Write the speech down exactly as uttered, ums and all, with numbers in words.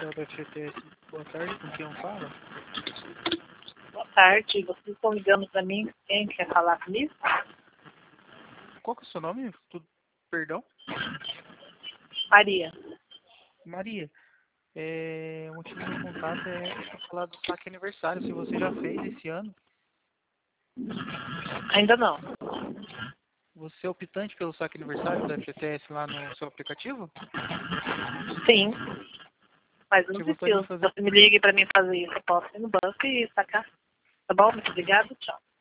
comercial da F G T S. Boa tarde, com quem eu falo? Boa tarde, vocês estão ligando para mim, quem quer falar comigo? Qual que é o seu nome? Tudo... Perdão? Maria. Maria. É... O motivo do contato é para falar do saque aniversário, se você já fez esse ano. Ainda não. Você é optante pelo saque aniversário da F G T S lá no seu aplicativo? Sim, mas eu não Você gostaria preciso. de fazer... Você me ligue para mim fazer isso. Eu posso ir no banco e sacar. Tá bom? Muito obrigada. Tchau.